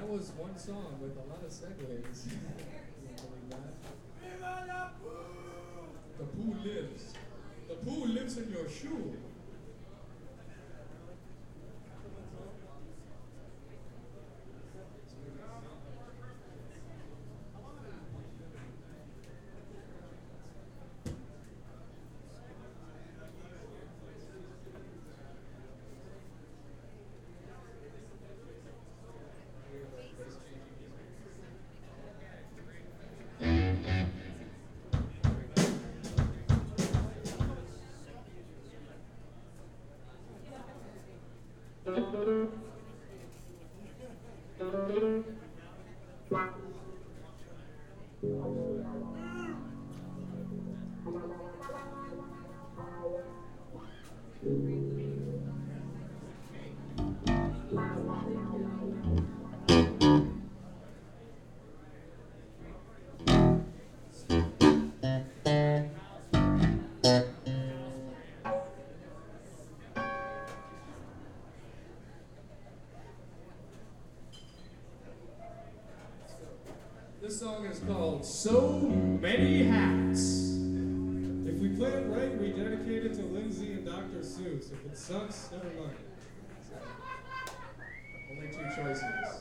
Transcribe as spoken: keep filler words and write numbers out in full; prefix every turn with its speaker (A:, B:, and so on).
A: That was one song with a lot of segues. Can you believe that? The poo lives. The poo lives in your shoe. This song is called So Many Hats. If we play it right, we dedicate it to Lindsay and Doctor Seuss. If it sucks, never mind. Only two choices.